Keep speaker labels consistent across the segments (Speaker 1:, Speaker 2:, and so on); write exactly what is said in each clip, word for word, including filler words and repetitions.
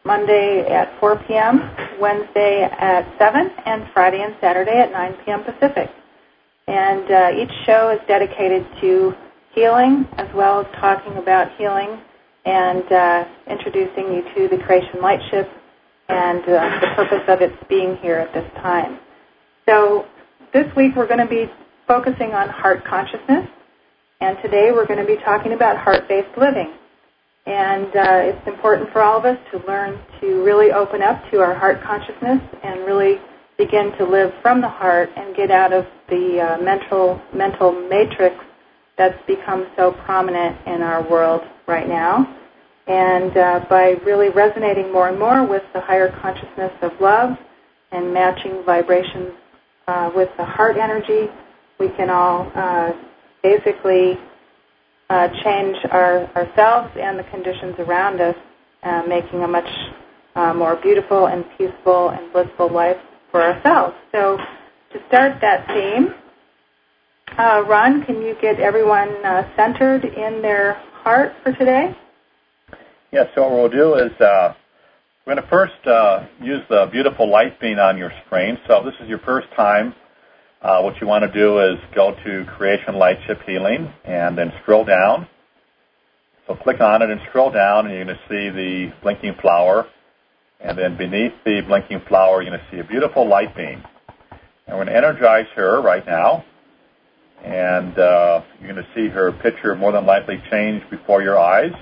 Speaker 1: Monday at four p.m., Wednesday at seven, and Friday and Saturday at nine p.m. Pacific. And uh, each show is dedicated to healing as well as talking about healing and uh, introducing you to the Creation Lightship and uh, the purpose of its being here at this time. So this week we're going to be focusing on heart consciousness, and today we're going to be talking about heart-based living. And uh, it's important for all of us to learn to really open up to our heart consciousness and really begin to live from the heart and get out of the uh, mental mental matrix that's become so prominent in our world right now. And uh, by really resonating more and more with the higher consciousness of love and matching vibrations uh, with the heart energy, we can all uh, basically uh, change our, ourselves and the conditions around us, uh, making a much uh, more beautiful and peaceful and blissful life for ourselves. So to start that theme, uh, Ron, can you get everyone uh, centered in their heart for today?
Speaker 2: Yeah, so what we'll do is uh, we're going to first uh, use the beautiful light beam on your screen. So if this is your first time, uh, what you want to do is go to Creation Lightship Healing and then scroll down. So click on it and scroll down, and you're going to see the blinking flower. And then beneath the blinking flower, you're going to see a beautiful light beam. And we're going to energize her right now. And uh, you're going to see her picture more than likely change before your eyes.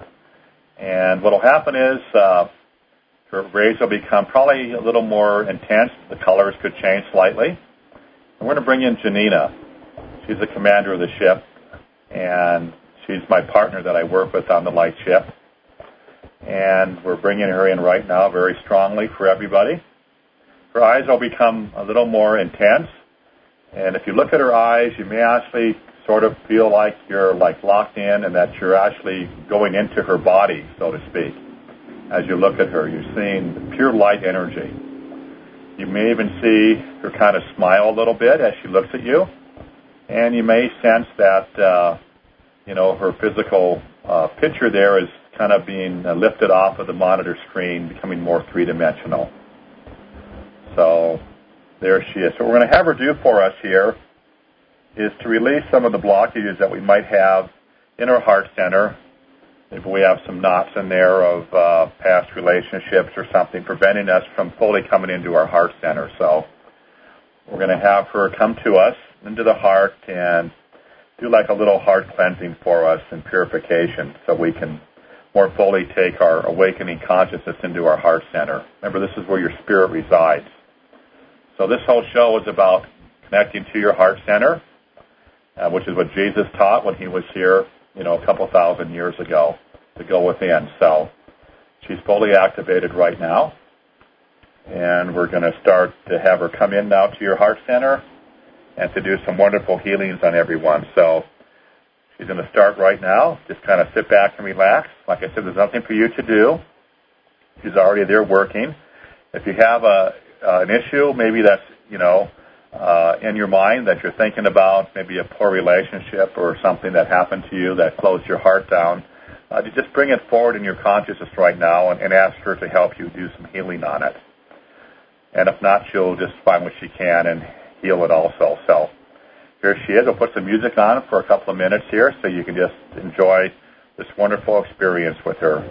Speaker 2: And what will happen is uh, her rays will become probably a little more intense. The colors could change slightly. And we're going to bring in Janina. She's the commander of the ship. And she's my partner that I work with on the light ship. And we're bringing her in right now very strongly for everybody. Her eyes will become a little more intense. And if you look at her eyes, you may actually sort of feel like you're like locked in and that you're actually going into her body, so to speak. As you look at her, you're seeing pure light energy. You may even see her kind of smile a little bit as she looks at you. And you may sense that, uh, you know, her physical uh, picture there is kind of being uh, lifted off of the monitor screen, becoming more three-dimensional. So there she is. So what we're going to have her do for us here is to release some of the blockages that we might have in our heart center. If we have some knots in there of uh, past relationships or something preventing us from fully coming into our heart center. So we're going to have her come to us into the heart and do like a little heart cleansing for us and purification so we can more fully take our awakening consciousness into our heart center. Remember, this is where your spirit resides. So this whole show is about connecting to your heart center, uh, which is what Jesus taught when he was here, you know, a couple thousand years ago, to go within. So she's fully activated right now, and we're going to start to have her come in now to your heart center and to do some wonderful healings on everyone. So she's going to start right now. Just kind of sit back and relax. Like I said, there's nothing for you to do. She's already there working. If you have a uh, an issue, maybe that's, you know, uh, in your mind that you're thinking about, maybe a poor relationship or something that happened to you that closed your heart down, uh, to just bring it forward in your consciousness right now and, and ask her to help you do some healing on it. And if not, she'll just find what she can and heal it also. So here she is. We'll put some music on for a couple of minutes here so you can just enjoy this wonderful experience with her.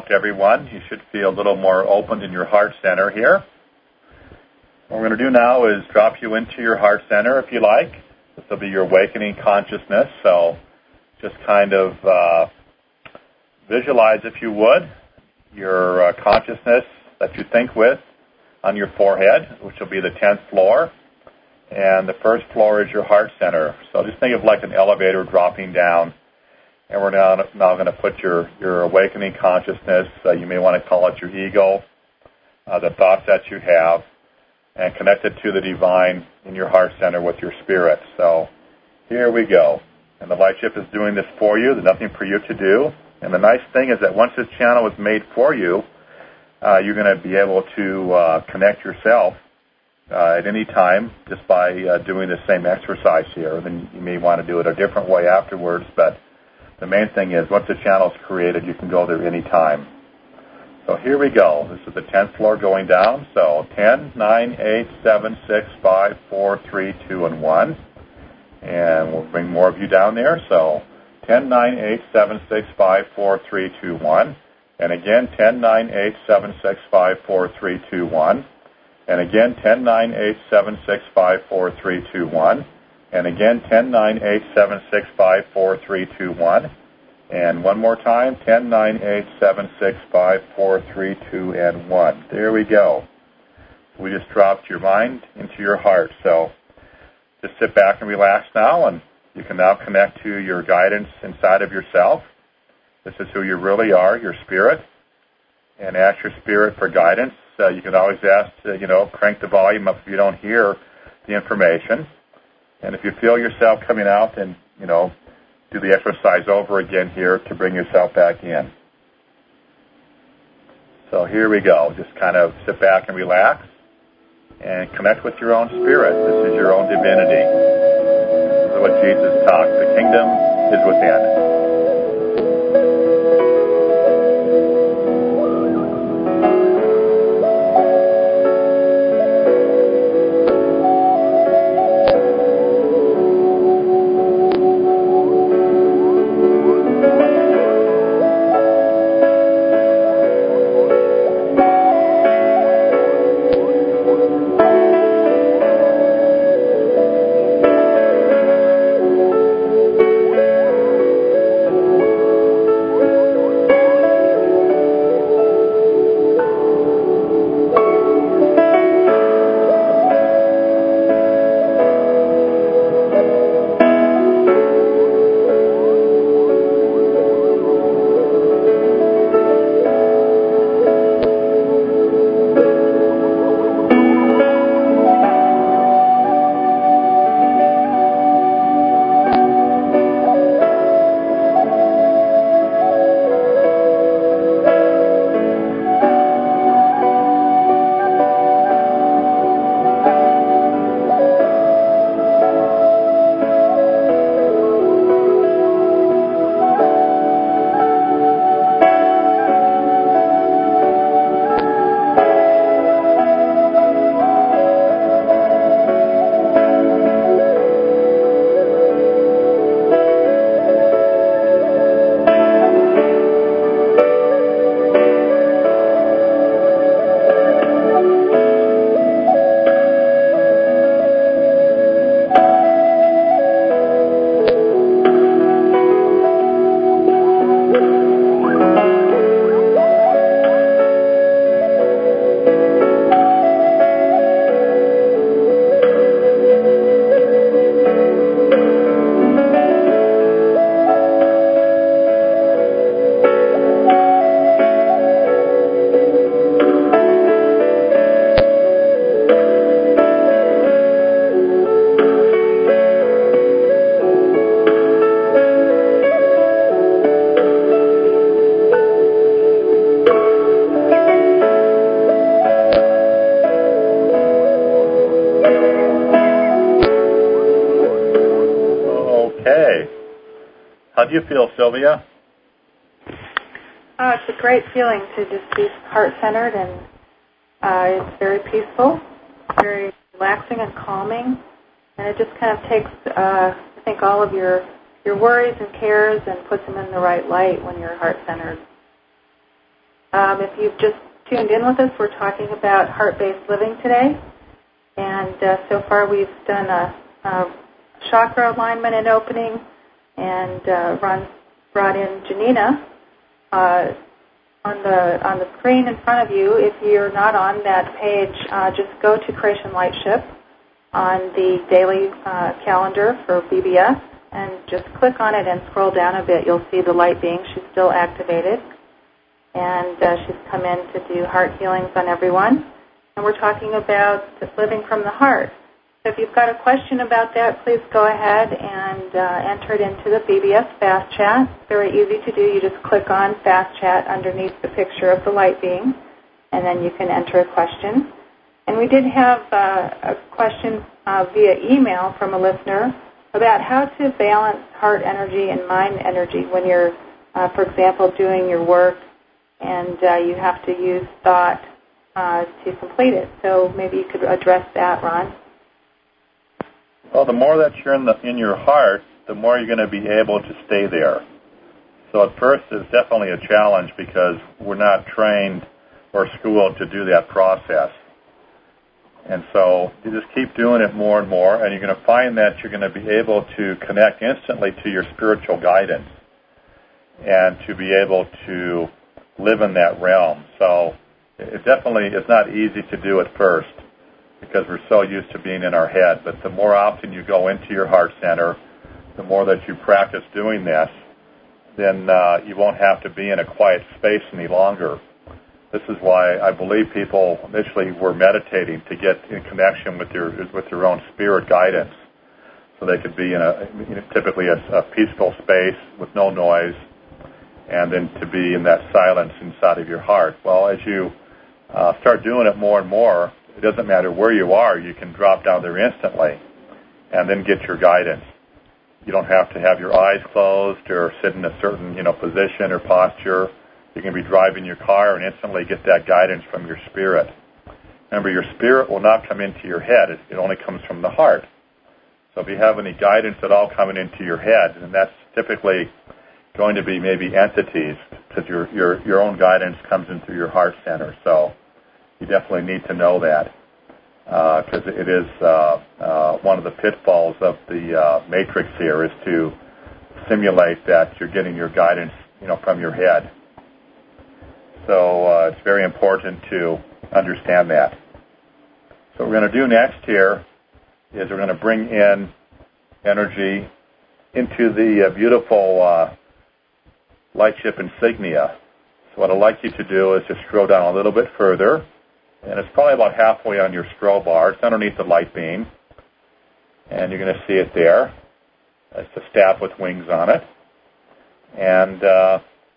Speaker 2: left, everyone. You should feel a little more open in your heart center here. What we're going to do now is drop you into your heart center, if you like. This will be your awakening consciousness, so just kind of uh, visualize, if you would, your uh, consciousness that you think with on your forehead, which will be the tenth floor. And the first floor is your heart center. So just think of like an elevator dropping down. And we're now, now going to put your, your awakening consciousness, uh, you may want to call it your ego, uh, the thoughts that you have, and connect it to the divine in your heart center with your spirit. So here we go. And the light ship is doing this for you. There's nothing for you to do. And the nice thing is that once this channel is made for you, uh, you're going to be able to uh, connect yourself uh, at any time just by uh, doing the same exercise here. Then you may want to do it a different way afterwards, but the main thing is once the channel is created, you can go there any time. So here we go. This is the tenth floor going down. So ten, nine, eight, seven, six, five, four, three, two, and one. And we'll bring more of you down there. So ten, nine, eight, seven, six, five, four, three, two, one. And again, ten, nine, eight, seven, six, five, four, three, two, one. And again, ten, nine, eight, seven, six, five, four, three, two, one. And again, ten, nine, eight, seven, six, five, four, three, two, one. And one more time, ten, nine, eight, seven, six, five, four, three, two, and one. There we go. We just dropped your mind into your heart. So just sit back and relax now, and you can now connect to your guidance inside of yourself. This is who you really are, your spirit. And ask your spirit for guidance. Uh, you can always ask, to, you know, crank the volume up if you don't hear the information. And if you feel yourself coming out, then, you know, do the exercise over again here to bring yourself back in. So here we go. Just kind of sit back and relax and connect with your own spirit. This is your own divinity. This is what Jesus taught. The kingdom is within. How do you feel, Sylvia?
Speaker 1: Uh, it's a great feeling to just be heart-centered, and uh, it's very peaceful, very relaxing and calming, and it just kind of takes, uh, I think, all of your, your worries and cares and puts them in the right light when you're heart-centered. Um, if you've just tuned in with us, we're talking about heart-based living today. And uh, so far we've done a, a chakra alignment and opening, and uh, Ron brought in Janina. Uh, on the on the screen in front of you, if you're not on that page, uh, just go to Creation Lightship on the daily uh, calendar for B B S, and just click on it and scroll down a bit. You'll see the light being. She's still activated, and uh, she's come in to do heart healings on everyone. And we're talking about living from the heart. So if you've got a question about that, please go ahead and uh, enter it into the B B S Fast Chat. Very easy to do. You just click on Fast Chat underneath the picture of the light being, and then you can enter a question. And we did have uh, a question uh, via email from a listener about how to balance heart energy and mind energy when you're, uh, for example, doing your work and uh, you have to use thought uh, to complete it. So maybe you could address that, Ron.
Speaker 2: Well, the more that you're in, the, in your heart, the more you're going to be able to stay there. So at first it's definitely a challenge because we're not trained or schooled to do that process. And so you just keep doing it more and more, and you're going to find that you're going to be able to connect instantly to your spiritual guidance and to be able to live in that realm. So it definitely is not easy to do at first, because we're so used to being in our head. But the more often you go into your heart center, the more that you practice doing this, then uh, you won't have to be in a quiet space any longer. This is why I believe people initially were meditating to get in connection with their with their own spirit guidance, so they could be in a you know, typically a, a peaceful space with no noise, and then to be in that silence inside of your heart. Well, as you uh, start doing it more and more, it doesn't matter where you are, you can drop down there instantly and then get your guidance. You don't have to have your eyes closed or sit in a certain, you know, position or posture. You can be driving your car and instantly get that guidance from your spirit. Remember, your spirit will not come into your head. It, it only comes from the heart. So if you have any guidance at all coming into your head, then that's typically going to be maybe entities, because your, your, your own guidance comes in through your heart center. So you definitely need to know that, because uh, it is uh, uh, one of the pitfalls of the uh, matrix here is to simulate that you're getting your guidance, you know, from your head. So uh, it's very important to understand that. So what we're going to do next here is we're going to bring in energy into the uh, beautiful uh, lightship insignia. So what I'd like you to do is just scroll down a little bit further. And it's probably about halfway on your scroll bar. It's underneath the light beam. And you're going to see it there. It's a staff with wings on it. And uh,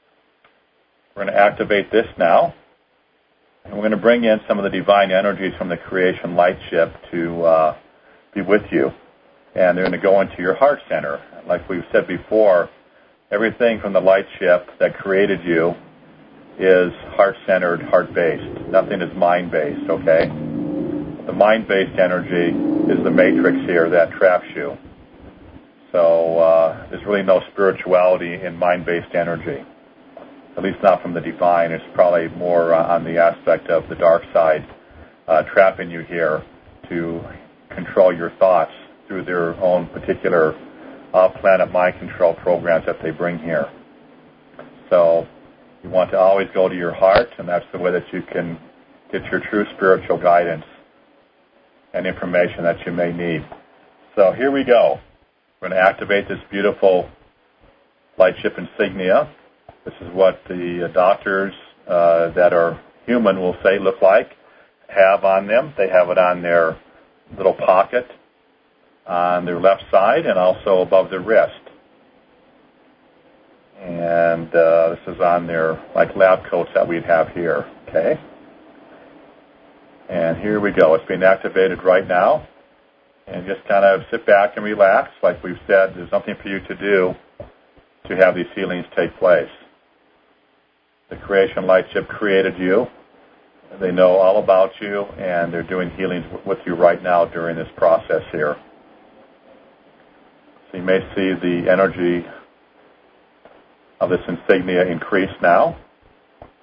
Speaker 2: we're going to activate this now. And we're going to bring in some of the divine energies from the Creation Lightship to uh, be with you. And they're going to go into your heart center. Like we've said before, everything from the Lightship that created you is heart-centered, heart-based. Nothing is mind-based, okay? The mind-based energy is the matrix here that traps you. So uh, there's really no spirituality in mind-based energy, at least not from the divine. It's probably more uh, on the aspect of the dark side, uh, trapping you here to control your thoughts through their own particular off-planet mind control programs that they bring here. So you want to always go to your heart, and that's the way that you can get your true spiritual guidance and information that you may need. So here we go. We're going to activate this beautiful lightship insignia. This is what the doctors uh, that are human will say look like, have on them. They have it on their little pocket on their left side and also above their wrist. And uh, this is on their, like, lab coats that we'd have here, okay? And here we go. It's being activated right now. And just kind of sit back and relax. Like we've said, there's nothing for you to do to have these healings take place. The Creation Lightship created you. They know all about you, and they're doing healings with you right now during this process here. So you may see the energy of this insignia increase now.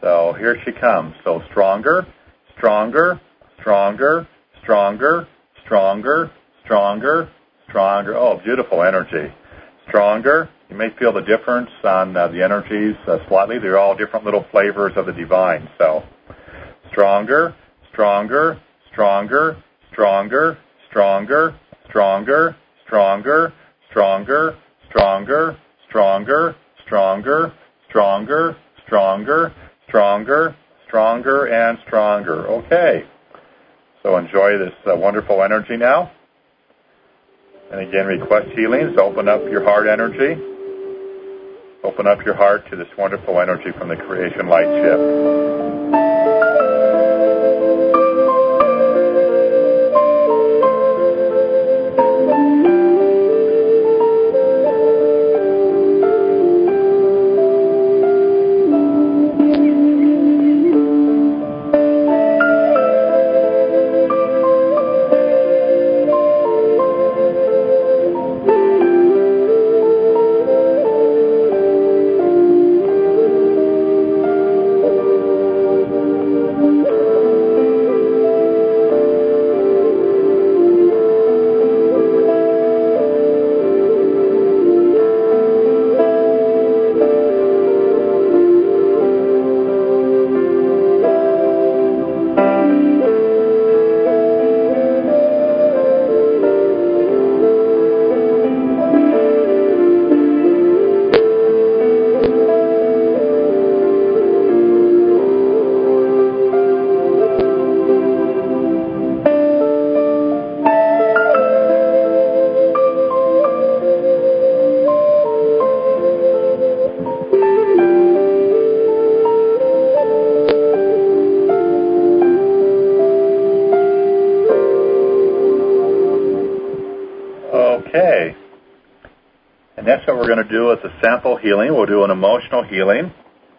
Speaker 2: So here she comes. So stronger, stronger, stronger, stronger, stronger, stronger, stronger. Oh, beautiful energy. Stronger. You may feel the difference on uh, the energies uh, slightly. They're all different little flavors of the divine. So stronger, stronger, stronger, stronger, stronger, stronger, stronger, stronger, stronger, stronger, stronger, stronger, stronger, stronger, stronger, and stronger. Okay. So enjoy this uh, wonderful energy now. And again, request healings. Open up your heart energy. Open up your heart to this wonderful energy from the creation light ship. Okay. And next what we're going to do is a sample healing. We'll do an emotional healing.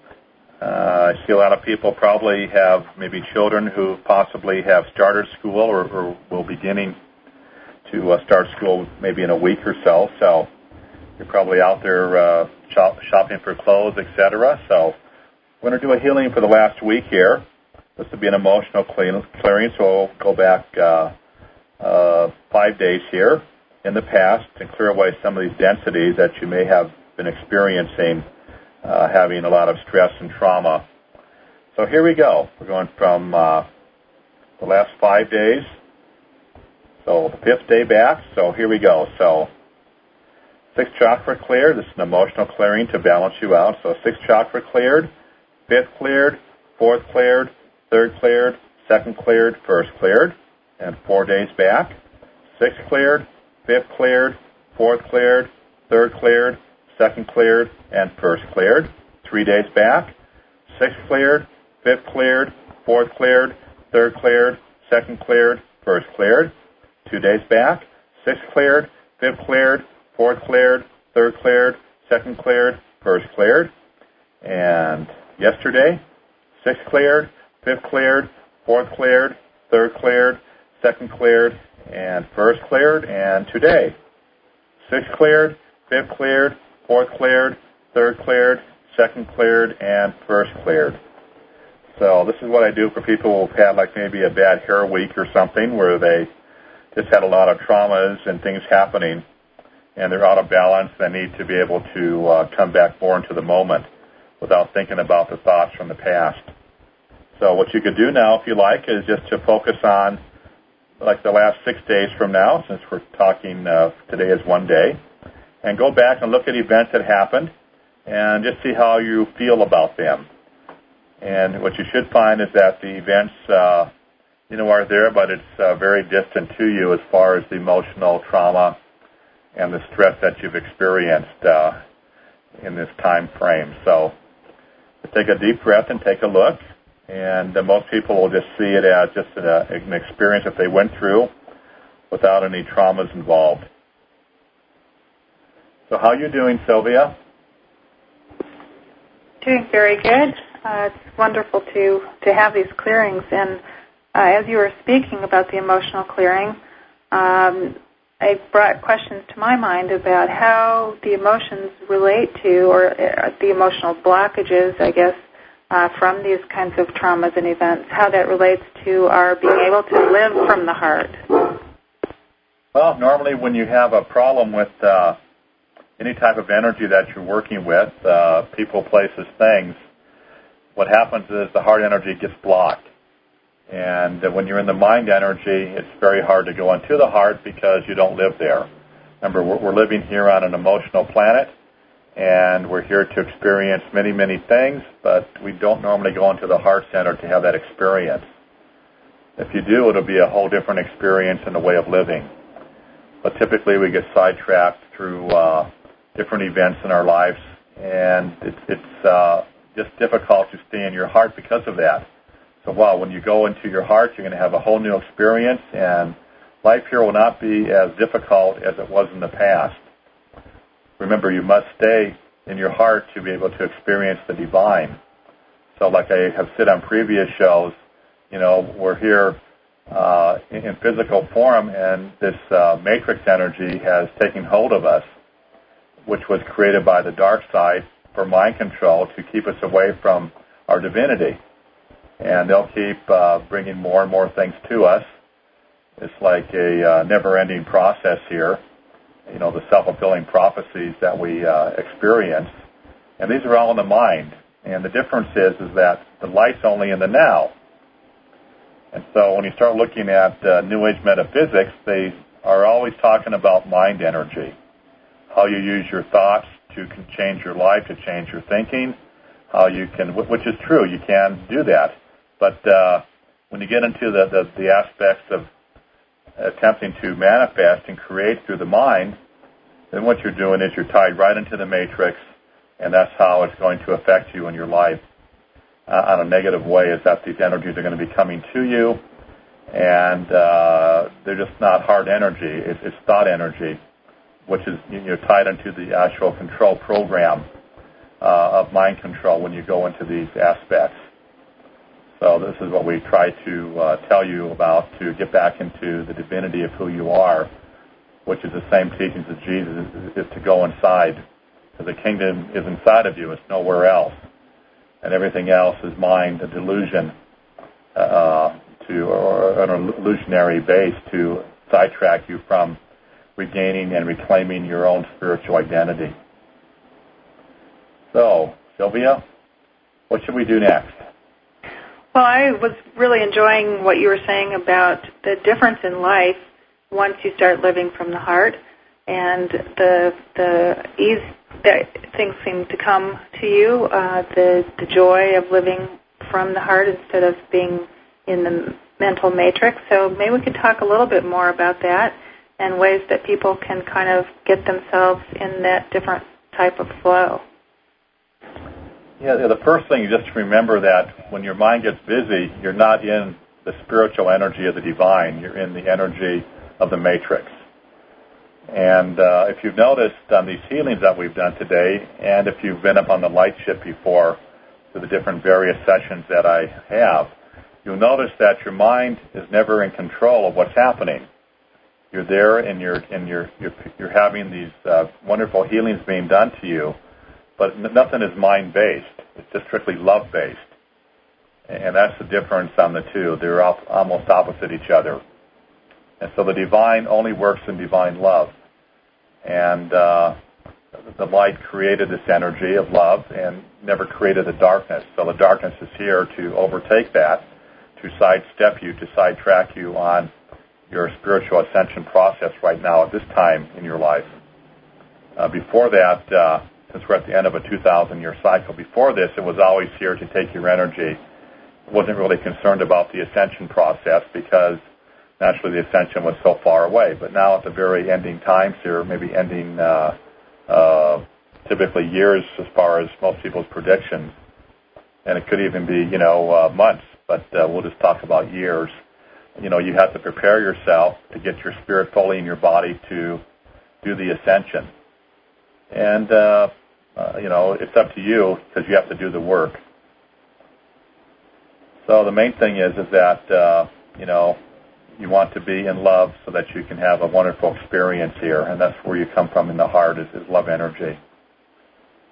Speaker 2: Uh, I see a lot of people probably have maybe children who possibly have started school or, or will be beginning to uh, start school maybe in a week or so. So you're probably out there uh, shop, shopping for clothes, et cetera. So we're going to do a healing for the last week here. This will be an emotional clean, clearing, so we'll go back uh, uh, five days here in the past and clear away some of these densities that you may have been experiencing, uh, having a lot of stress and trauma. So here we go. We're going from uh, the last five days, so the fifth day back. So here we go. So sixth chakra cleared. This is an emotional clearing to balance you out. So sixth chakra cleared, fifth cleared, fourth cleared, third cleared, second cleared, first cleared, and four days back. Sixth cleared, fifth cleared, fourth cleared, third cleared, second cleared, and first cleared. Three days back. Sixth cleared, fifth cleared, fourth cleared, third cleared, second cleared, first cleared. Two days back. Sixth cleared, fifth cleared, fourth cleared, third cleared, second cleared, first cleared. And yesterday, sixth cleared, fifth cleared, fourth cleared, third cleared, second cleared, and first cleared. And today, sixth cleared, fifth cleared, fourth cleared, third cleared, second cleared, and first cleared. So this is what I do for people who've had like maybe a bad hair week or something where they just had a lot of traumas and things happening and they're out of balance. They need to be able to uh, come back more into the moment without thinking about the thoughts from the past. So what you could do now, if you like, is just to focus on like the last six days from now, since we're talking uh, today is one day, and go back and look at events that happened and just see how you feel about them. And what you should find is that the events, uh, you know, are there, but it's uh, very distant to you as far as the emotional trauma and the stress that you've experienced uh, in this time frame. So take a deep breath and take a look. And uh, most people will just see it as just an, uh, an experience that they went through without any traumas involved. So how are you doing, Sylvia?
Speaker 1: Doing very good. Uh, it's wonderful to, to have these clearings. And uh, as you were speaking about the emotional clearing, um, it brought questions to my mind about how the emotions relate to, or uh, the emotional blockages, I guess, uh, from these kinds of traumas and events, how that relates to our being able to live from the heart.
Speaker 2: Well, normally when you have a problem with uh, any type of energy that you're working with, uh, people, places, things, what happens is the heart energy gets blocked. And uh, when you're in the mind energy, it's very hard to go into the heart because you don't live there. Remember, we're, we're living here on an emotional planet, and we're here to experience many, many things, but we don't normally go into the heart center to have that experience. If you do, it'll be a whole different experience and a way of living. But typically we get sidetracked through uh, different events in our lives, and it's, it's uh, just difficult to stay in your heart because of that. So, wow, when you go into your heart, you're going to have a whole new experience, and life here will not be as difficult as it was in the past. Remember, you must stay in your heart to be able to experience the divine. So like I have said on previous shows, you know, we're here uh, in, in physical form, and this uh, matrix energy has taken hold of us, which was created by the dark side for mind control to keep us away from our divinity. And they'll keep uh, bringing more and more things to us. It's like a uh, never-ending process here. You know, the self-fulfilling prophecies that we uh, experience. And these are all in the mind. And the difference is, is that the light's only in the now. And so when you start looking at uh, New Age metaphysics, they are always talking about mind energy. How you use your thoughts to can change your life, to change your thinking. How you can, which is true, you can do that. But uh, when you get into the, the, the aspects of attempting to manifest and create through the mind, then what you're doing is you're tied right into the matrix, and that's how it's going to affect you in your life uh, on a negative way, is that these energies are going to be coming to you, and uh, they're just not hard energy. It's, it's thought energy, which is, you're tied into the actual control program uh, of mind control when you go into these aspects. So this is what we try to uh, tell you about, to get back into the divinity of who you are, which is the same teachings as Jesus, is, is to go inside. Because the kingdom is inside of you. It's nowhere else. And everything else is mind, a delusion, uh, to or an illusionary base to sidetrack you from regaining and reclaiming your own spiritual identity. So, Sylvia, what should we do next?
Speaker 1: Well, I was really enjoying what you were saying about the difference in life once you start living from the heart, and the the ease that things seem to come to you, uh, the the joy of living from the heart instead of being in the mental matrix. So maybe we could talk a little bit more about that and ways that people can kind of get themselves in that different type of flow.
Speaker 2: Yeah, the first thing is just to remember that when your mind gets busy, you're not in the spiritual energy of the divine. You're in the energy of the matrix. And uh, if you've noticed on these healings that we've done today, and if you've been up on the light ship before to the different various sessions that I have, you'll notice that your mind is never in control of what's happening. You're there, and you're and you're you're, you're having these uh, wonderful healings being done to you. But nothing is mind-based. It's just strictly love-based. And that's the difference on the two. They're almost opposite each other. And so the divine only works in divine love. And uh, the light created this energy of love and never created the darkness. So the darkness is here to overtake that, to sidestep you, to sidetrack you on your spiritual ascension process right now at this time in your life. Uh, before that, uh, since we're at the end of a two thousand year cycle, before this, it was always here to take your energy. It wasn't really concerned about the ascension process because naturally the ascension was so far away. But now at the very ending times here, maybe ending uh, uh, typically years as far as most people's predictions, and it could even be, you know, uh, months, but uh, we'll just talk about years. You know, you have to prepare yourself to get your spirit fully in your body to do the ascension. And, uh, uh, you know, it's up to you because you have to do the work. So the main thing is, is that, uh, you know, you want to be in love so that you can have a wonderful experience here, and that's where you come from in the heart is, is love energy.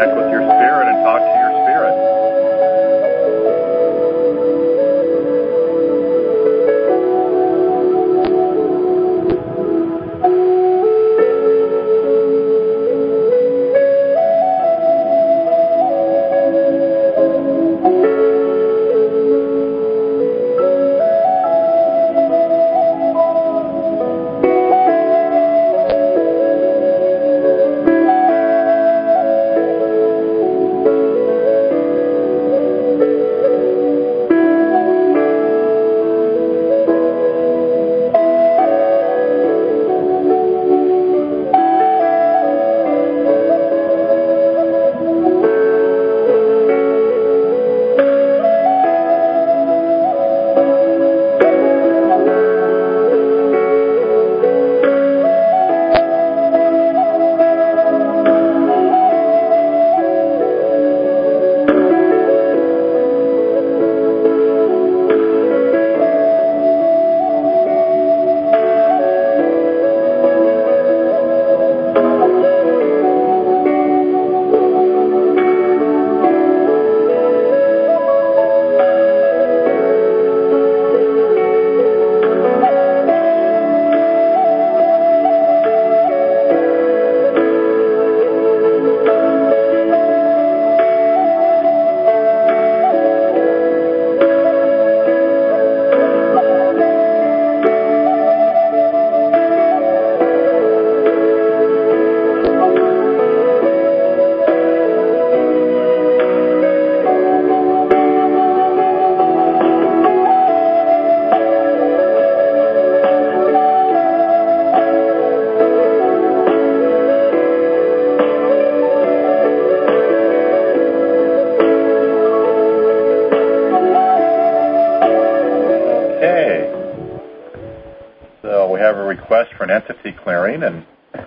Speaker 2: connect with your spirit and talk to your spirit. For an entity clearing, and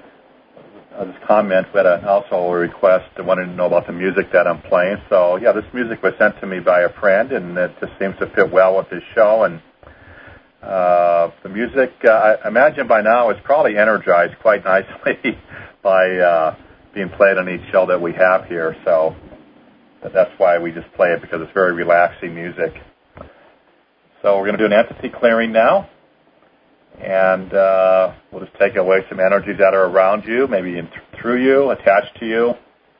Speaker 2: I'll just comment. We had a, also a request. I wanted to know about the music that I'm playing. So yeah, this music was sent to me by a friend, and it just seems to fit well with his show. And uh, the music, uh, I imagine by now, is probably energized quite nicely by uh, being played on each show that we have here. So that's why we just play it, because it's very relaxing music. So we're going to do an entity clearing now. And uh, we'll just take away some energies that are around you, maybe in th- through you, attached to you.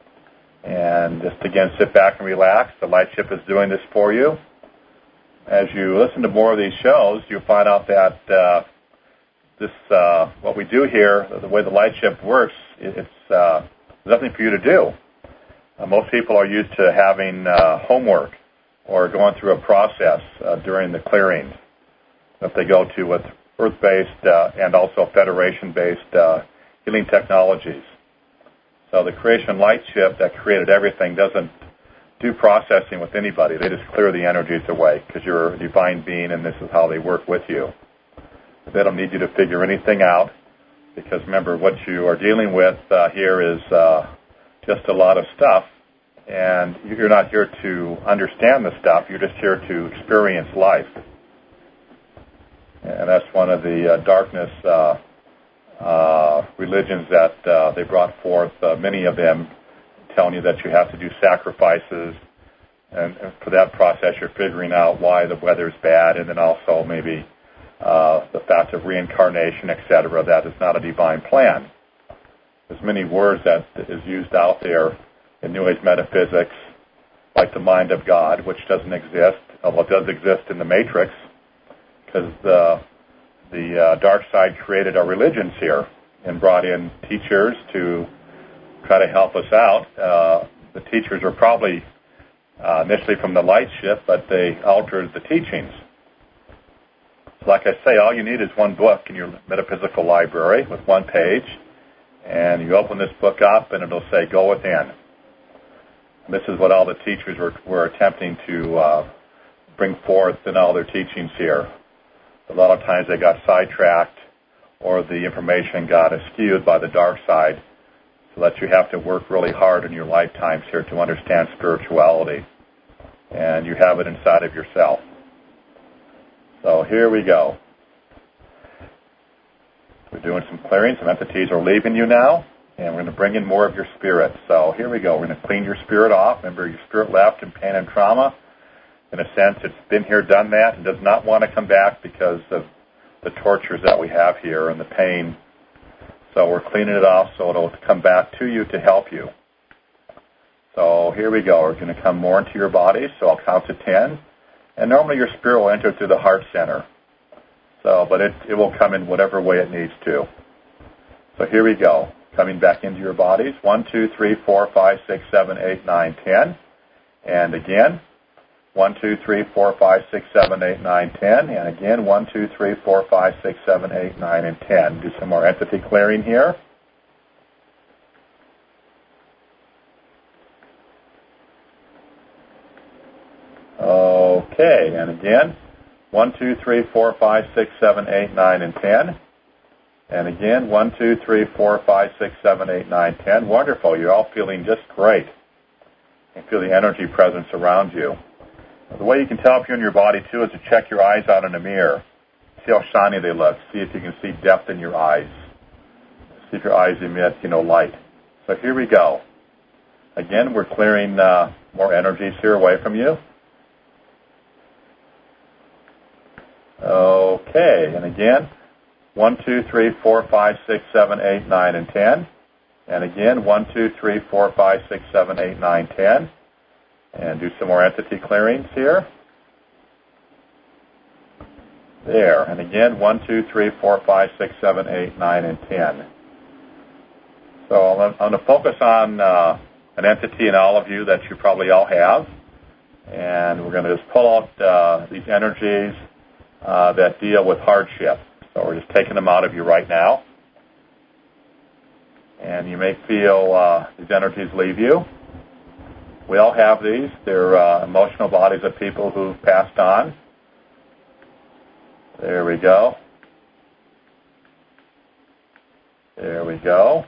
Speaker 2: And just, again, sit back and relax. The light ship is doing this for you. As you listen to more of these shows, you'll find out that uh, this, uh, what we do here, the way the light ship works, it's uh, nothing for you to do. Uh, most people are used to having uh, homework or going through a process uh, during the clearing that they go to with Earth-based uh, and also Federation-based uh, healing technologies. So the creation light ship that created everything doesn't do processing with anybody. They just clear the energies away, because you're a divine being, and this is how they work with you. They don't need you to figure anything out, because remember, what you are dealing with uh, here is uh, just a lot of stuff, and you're not here to understand the stuff. You're just here to experience life. And that's one of the uh, darkness uh, uh, religions that uh, they brought forth, uh, many of them telling you that you have to do sacrifices. And, and for that process, you're figuring out why the weather's bad, and then also maybe uh, the fact of reincarnation, et cetera. That is not a divine plan. There's many words that is used out there in New Age metaphysics, like the mind of God, which doesn't exist, although it does exist in the Matrix, because the, the uh, dark side created our religions here and brought in teachers to try to help us out. Uh, the teachers were probably uh, initially from the light ship, but they altered the teachings. So like I say, all you need is one book in your metaphysical library with one page, and you open this book up and it'll say, "Go within." And this is what all the teachers were, were attempting to uh, bring forth in all their teachings here. A lot of times they got sidetracked, or the information got skewed by the dark side, so that you have to work really hard in your lifetimes here to understand spirituality. And you have it inside of yourself. So here we go. We're doing some clearing. Some entities are leaving you now. And we're going to bring in more of your spirit. So here we go. We're going to clean your spirit off. Remember, your spirit left in pain and trauma. In a sense, it's been here, done that, and does not want to come back because of the tortures that we have here and the pain. So we're cleaning it off so it'll come back to you to help you. So here we go. We're going to come more into your body. So I'll count to ten. And normally your spirit will enter through the heart center. So, but it, it will come in whatever way it needs to. So here we go. Coming back into your bodies. One, two, three, four, five, six, seven, eight, nine, ten. And again. One, two, three, four, five, six, seven, eight, nine, ten. And again, one, two, three, four, five, six, seven, eight, nine, and ten. Do some more entity clearing here. Okay, and again, one, two, three, four, five, six, seven, eight, nine, and ten. And again, one, two, three, four, five, six, seven, eight, nine, ten. Wonderful. You're all feeling just great. You feel the energy presence around you. The way you can tell if you're in your body, too, is to check your eyes out in a mirror. See how shiny they look. See if you can see depth in your eyes. See if your eyes emit, you know, light. So here we go. Again, we're clearing uh, more energies here away from you. Okay, and again, one, two, three, four, five, six, seven, eight, nine, and ten. And again, one, two, three, four, five, six, seven, eight, nine, ten. And do some more entity clearings here. There. And again, one, two, three, four, five, six, seven, eight, nine, and ten. So I'm going to focus on uh, an entity in all of you that you probably all have. And we're going to just pull out uh, these energies uh, that deal with hardship. So we're just taking them out of you right now. And you may feel uh, these energies leave you. We all have these. They're uh, emotional bodies of people who've passed on. There we go. There we go.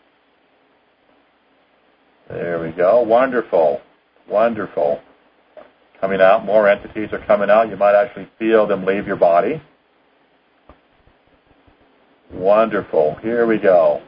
Speaker 2: There we go. Wonderful. Wonderful. Coming out. More entities are coming out. You might actually feel them leave your body. Wonderful. Here we go.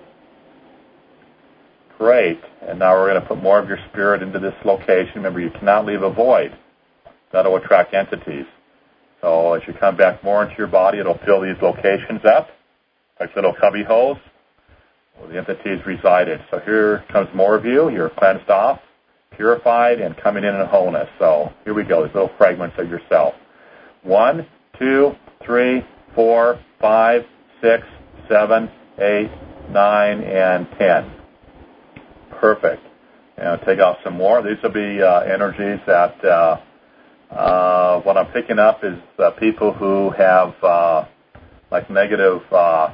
Speaker 2: Great. And now we're going to put more of your spirit into this location. Remember, you cannot leave a void. That will attract entities. So as you come back more into your body, it'll fill these locations up, like little cubby holes where the entities resided. So here comes more of you. You're cleansed off, purified, and coming in in wholeness. So here we go, these little fragments of yourself. One, two, three, four, five, six, seven, eight, nine, and ten. Perfect. And take off some more. These will be uh, energies that uh, uh, what I'm picking up is uh, people who have uh, like negative uh,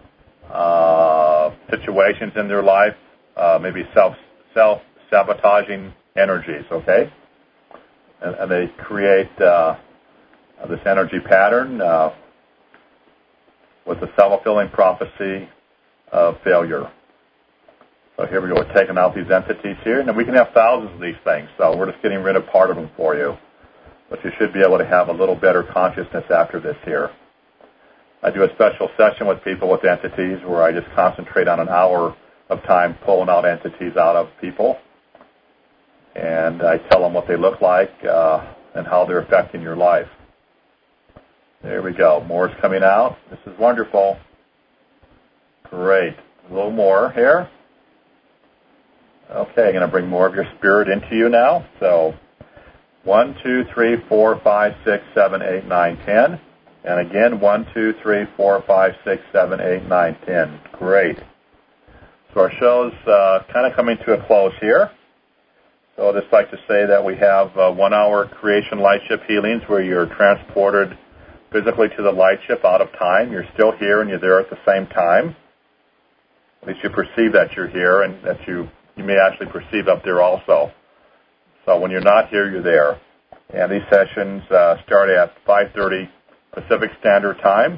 Speaker 2: uh, situations in their life, uh, maybe self self sabotaging energies. Okay, and, and they create uh, this energy pattern uh, with the self-fulfilling prophecy of failure. So here we go. We're taking out these entities here. And we can have thousands of these things. So we're just getting rid of part of them for you. But you should be able to have a little better consciousness after this here. I do a special session with people with entities where I just concentrate on an hour of time pulling out entities out of people. And I tell them what they look like uh, and how they're affecting your life. There we go. More is coming out. This is wonderful. Great. A little more here. Okay, I'm going to bring more of your spirit into you now. So, one, two, three, four, five, six, seven, eight, nine, ten. And again, one, two, three, four, five, six, seven, eight, nine, ten. Great. So our show's uh, kind of coming to a close here. So I'd just like to say that we have uh, one-hour creation light ship healings where you're transported physically to the light ship out of time. You're still here and you're there at the same time. At least you perceive that you're here and that you You may actually perceive up there also. So when you're not here, you're there. And these sessions uh, start at five thirty Pacific Standard Time.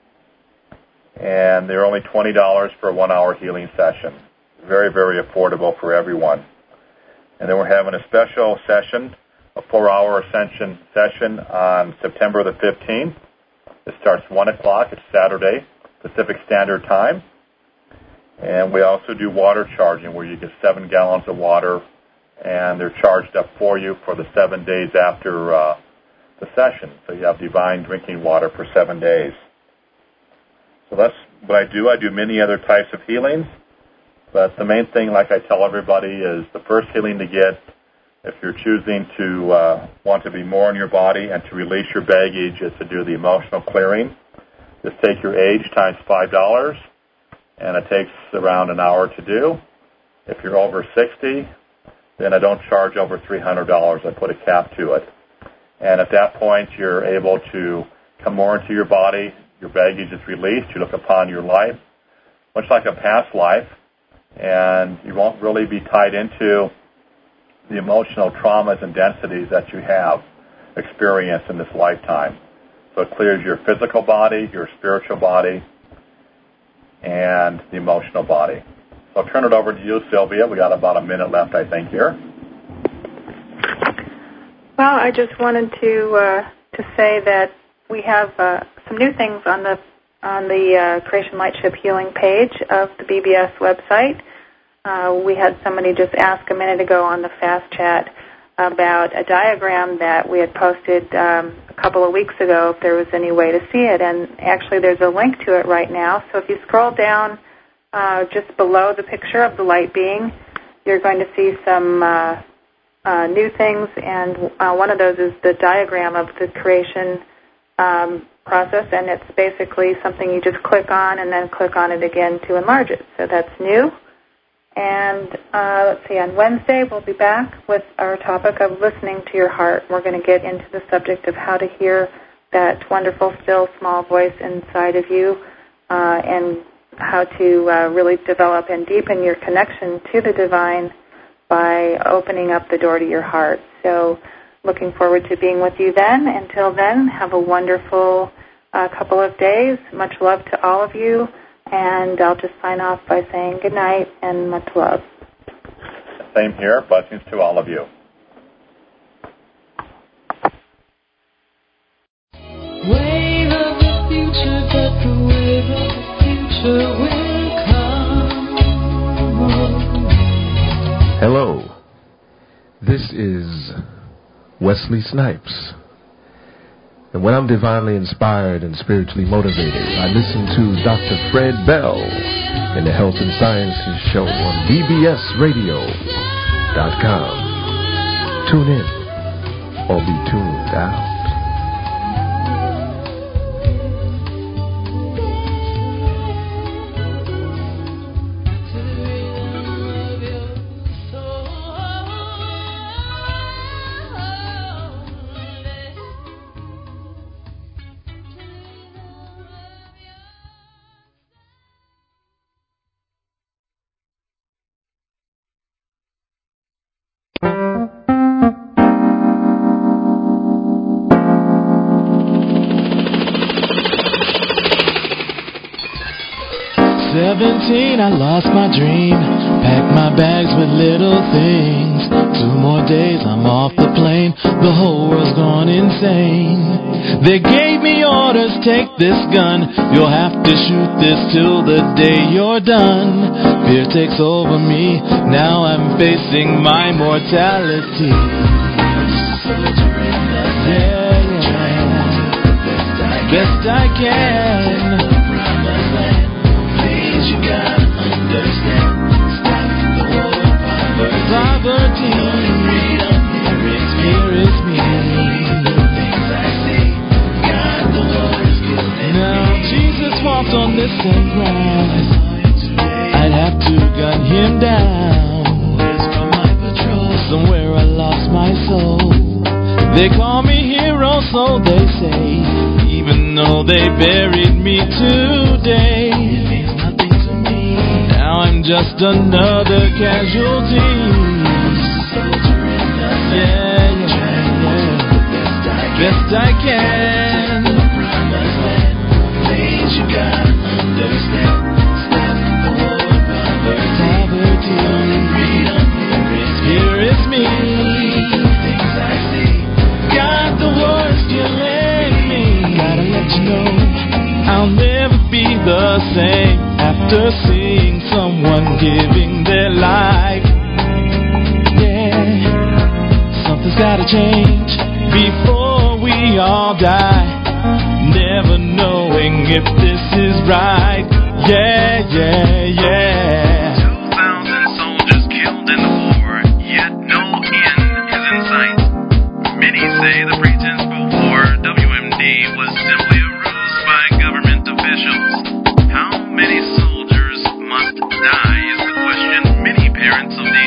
Speaker 2: And they're only twenty dollars for a one-hour healing session. Very, very affordable for everyone. And then we're having a special session, a four-hour ascension session on September the fifteenth. It starts one o'clock. It's Saturday, Pacific Standard Time. And we also do water charging, where you get seven gallons of water, and they're charged up for you for the seven days after uh, the session. So you have divine drinking water for seven days. So that's what I do. I do many other types of healings, but the main thing, like I tell everybody, is the first healing to get, if you're choosing to uh, want to be more in your body and to release your baggage, is to do the emotional clearing. Just take your age times five dollars, and it takes around an hour to do. If you're over sixty, then I don't charge over three hundred dollars. I put a cap to it. And at that point, you're able to come more into your body. Your baggage is released. You look upon your life much like a past life, and you won't really be tied into the emotional traumas and densities that you have experienced in this lifetime. So it clears your physical body, your spiritual body, and the emotional body. So I'll turn it over to you, Sylvia. We got about a minute left, I think, here.
Speaker 1: Well, I just wanted to uh, to say that we have uh, some new things on the on the uh, Creation Lightship Healing page of the B B S website. Uh, we had somebody just ask a minute ago on the Fast Chat about a diagram that we had posted um, a couple of weeks ago, if there was any way to see it. And actually there's a link to it right now. So if you scroll down uh, just below the picture of the light being, you're going to see some uh, uh, new things. And uh, one of those is the diagram of the creation um, process. And it's basically something you just click on and then click on it again to enlarge it. So that's new. And uh, let's see, on Wednesday we'll be back with our topic of listening to your heart. We're going to get into the subject of how to hear that wonderful, still, small voice inside of you uh, and how to uh, really develop and deepen your connection to the divine by opening up the door to your heart. So looking forward to being with you then. Until then, have a wonderful uh, couple of days. Much love to all of you. And I'll just sign off by saying good night and much love.
Speaker 2: Same here. Blessings to all of you.
Speaker 3: Wave of the future, but the wave of the future will come.
Speaker 4: Hello. This is Wesley Snipes. And when I'm divinely inspired and spiritually motivated, I listen to Doctor Fred Bell in the Health and Sciences Show on B B S radio dot com. Tune in or be tuned out.
Speaker 3: Seventeen, I lost my dream. Packed my bags with little things. Two more days, I'm off the plane. The whole world's gone insane. They gave me orders, take this gun. You'll have to shoot this till the day you're done. Fear takes over me. Now I'm facing my mortality. Yeah, yeah. Best I can. You gotta understand. Stop the war of poverty. Poverty. Freedom, here is me. Here is me. The things I see. God, the war is good. Now Jesus walked on this same ground. I'd have to gun him down. Where's from my patrol? Somewhere I lost my soul. They call me hero, so they say. Even though they buried me today. Now I'm just another casualty. Yeah, yeah, yeah. Best I can. Things you gotta understand. Stop the war of poverty. Here is me. Things I see. God, the war is killing me. Gotta let you know I'll never be the same after seeing someone giving their life. Yeah, something's gotta change before we all die. Never knowing if this is right. Yeah, yeah, yeah.